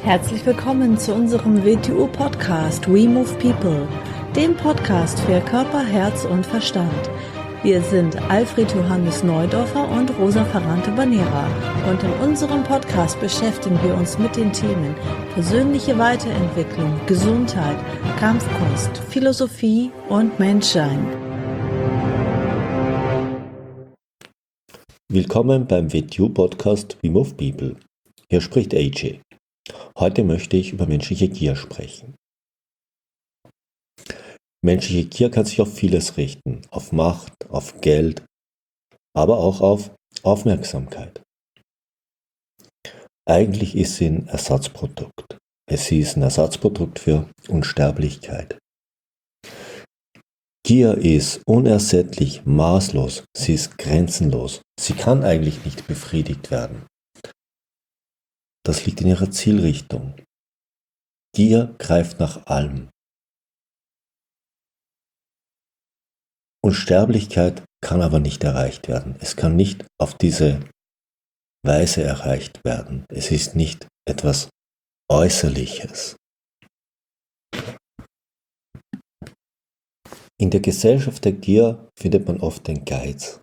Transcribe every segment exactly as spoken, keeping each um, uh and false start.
Herzlich willkommen zu unserem W T U-Podcast We Move People, dem Podcast für Körper, Herz und Verstand. Wir sind Alfred Johannes Neudorfer und Rosa Ferrante Banera und in unserem Podcast beschäftigen wir uns mit den Themen persönliche Weiterentwicklung, Gesundheit, Kampfkunst, Philosophie und Menschsein. Willkommen beim W T U-Podcast We Move People. Hier spricht A J. Heute möchte ich über menschliche Gier sprechen. Menschliche Gier kann sich auf vieles richten, auf Macht, auf Geld, aber auch auf Aufmerksamkeit. Eigentlich ist sie ein Ersatzprodukt. Es ist ein Ersatzprodukt für Unsterblichkeit. Gier ist unersättlich, maßlos, sie ist grenzenlos. Sie kann eigentlich nicht befriedigt werden. Das liegt in ihrer Zielrichtung. Gier greift nach allem. Unsterblichkeit kann aber nicht erreicht werden. Es kann nicht auf diese Weise erreicht werden. Es ist nicht etwas Äußerliches. In der Gesellschaft der Gier findet man oft den Geiz.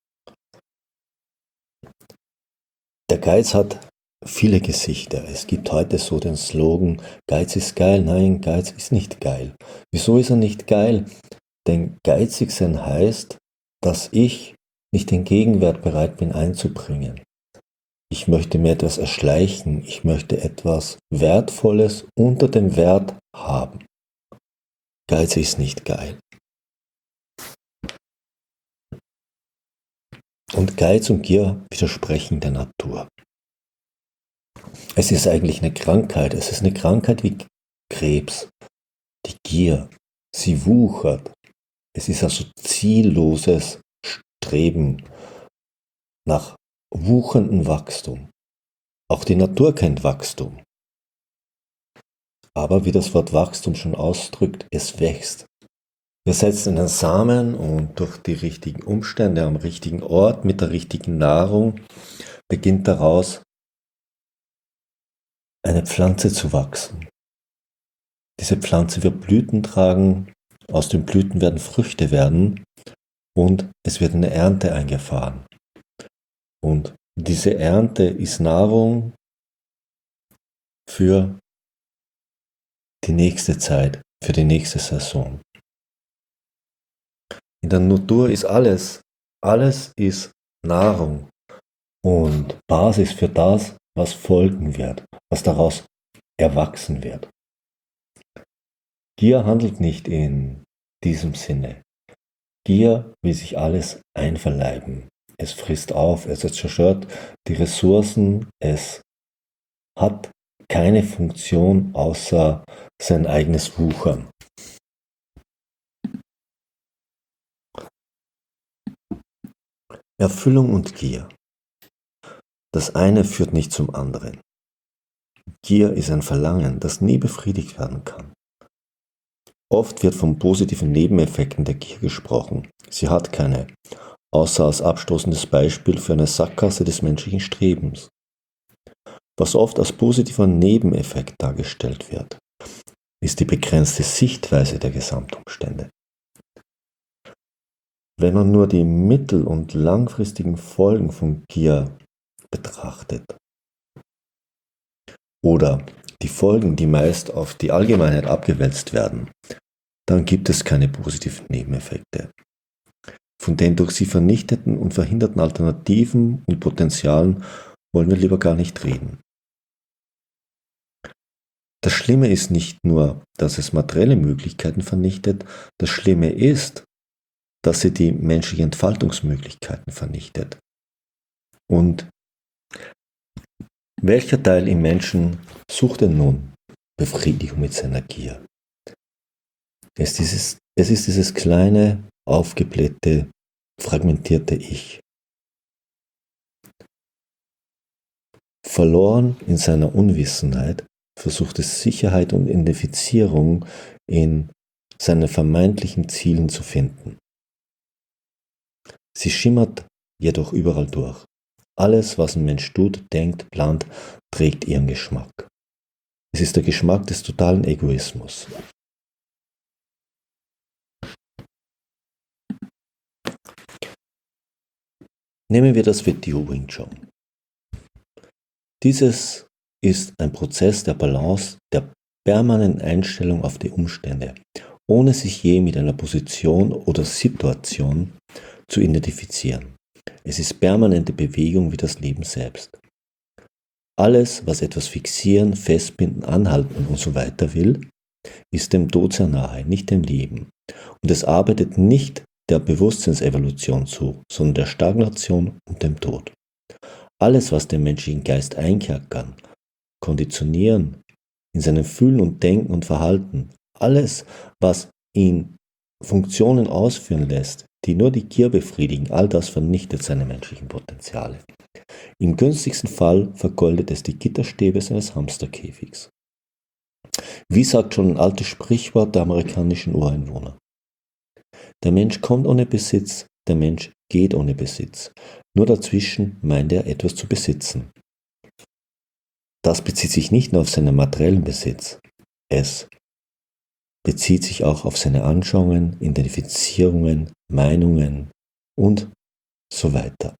Der Geiz hat viele Gesichter. Es gibt heute so den Slogan, Geiz ist geil. Nein, Geiz ist nicht geil. Wieso ist er nicht geil? Denn geizig sein heißt, dass ich nicht den Gegenwert bereit bin einzubringen. Ich möchte mir etwas erschleichen. Ich möchte etwas Wertvolles unter dem Wert haben. Geiz ist nicht geil. Und Geiz und Gier widersprechen der Natur. Es ist eigentlich eine Krankheit. Es ist eine Krankheit wie Krebs. Die Gier, sie wuchert. Es ist also zielloses Streben nach wucherndem Wachstum. Auch die Natur kennt Wachstum. Aber wie das Wort Wachstum schon ausdrückt, es wächst. Wir setzen einen Samen und durch die richtigen Umstände am richtigen Ort mit der richtigen Nahrung beginnt daraus eine Pflanze zu wachsen. Diese Pflanze wird Blüten tragen, aus den Blüten werden Früchte werden und es wird eine Ernte eingefahren. Und diese Ernte ist Nahrung für die nächste Zeit, für die nächste Saison. In der Natur ist alles, alles ist Nahrung und Basis für das, was folgen wird, was daraus erwachsen wird. Gier handelt nicht in diesem Sinne. Gier will sich alles einverleiben. Es frisst auf, es zerstört die Ressourcen, es hat keine Funktion außer sein eigenes Wuchern. Erfüllung und Gier. Das eine führt nicht zum anderen. Gier ist ein Verlangen, das nie befriedigt werden kann. Oft wird von positiven Nebeneffekten der Gier gesprochen. Sie hat keine, außer als abstoßendes Beispiel für eine Sackgasse des menschlichen Strebens. Was oft als positiver Nebeneffekt dargestellt wird, ist die begrenzte Sichtweise der Gesamtumstände. Wenn man nur die mittel- und langfristigen Folgen von Gier betrachtet oder die Folgen, die meist auf die Allgemeinheit abgewälzt werden, dann gibt es keine positiven Nebeneffekte. Von den durch sie vernichteten und verhinderten Alternativen und Potenzialen wollen wir lieber gar nicht reden. Das Schlimme ist nicht nur, dass es materielle Möglichkeiten vernichtet, das Schlimme ist, dass sie die menschlichen Entfaltungsmöglichkeiten vernichtet. Und welcher Teil im Menschen sucht denn nun Befriedigung mit seiner Gier? Es ist dieses, es ist dieses kleine, aufgeblähte, fragmentierte Ich. Verloren in seiner Unwissenheit versucht es Sicherheit und Identifizierung in seinen vermeintlichen Zielen zu finden. Sie schimmert jedoch überall durch. Alles, was ein Mensch tut, denkt, plant, trägt ihren Geschmack. Es ist der Geschmack des totalen Egoismus. Nehmen wir das W T O Wing Chun. Dieses ist ein Prozess der Balance, der permanenten Einstellung auf die Umstände, ohne sich je mit einer Position oder Situation zu identifizieren. Es ist permanente Bewegung wie das Leben selbst. Alles, was etwas fixieren, festbinden, anhalten und so weiter will, ist dem Tod sehr nahe, nicht dem Leben. Und es arbeitet nicht der Bewusstseinsevolution zu, sondern der Stagnation und dem Tod. Alles, was den menschlichen Geist einkerkern, konditionieren, in seinem Fühlen und Denken und Verhalten, alles, was ihn Funktionen ausführen lässt, die nur die Gier befriedigen, all das vernichtet seine menschlichen Potenziale. Im günstigsten Fall vergoldet es die Gitterstäbe seines Hamsterkäfigs. Wie sagt schon ein altes Sprichwort der amerikanischen Ureinwohner? Der Mensch kommt ohne Besitz, der Mensch geht ohne Besitz. Nur dazwischen meint er etwas zu besitzen. Das bezieht sich nicht nur auf seinen materiellen Besitz, es bezieht sich auch auf seine Anschauungen, Identifizierungen, Meinungen und so weiter.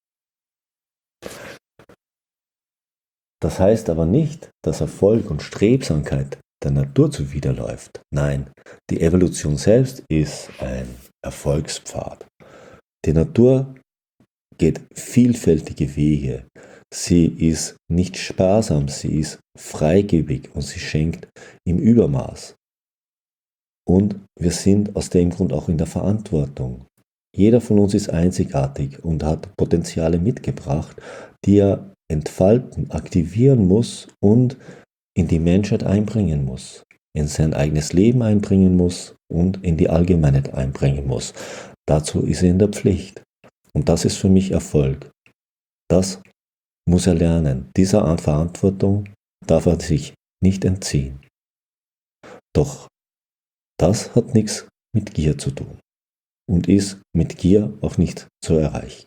Das heißt aber nicht, dass Erfolg und Strebsamkeit der Natur zuwiderläuft. Nein, die Evolution selbst ist ein Erfolgspfad. Die Natur geht vielfältige Wege. Sie ist nicht sparsam, sie ist freigebig und sie schenkt im Übermaß. Und wir sind aus dem Grund auch in der Verantwortung. Jeder von uns ist einzigartig und hat Potenziale mitgebracht, die er entfalten, aktivieren muss und in die Menschheit einbringen muss, in sein eigenes Leben einbringen muss und in die Allgemeinheit einbringen muss. Dazu ist er in der Pflicht. Und das ist für mich Erfolg. Das muss er lernen. Dieser Art Verantwortung darf er sich nicht entziehen. Doch das hat nichts mit Gier zu tun und ist mit Gier auch nicht zu erreichen.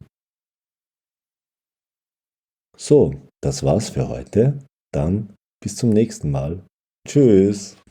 So, das war's für heute. Dann bis zum nächsten Mal. Tschüss.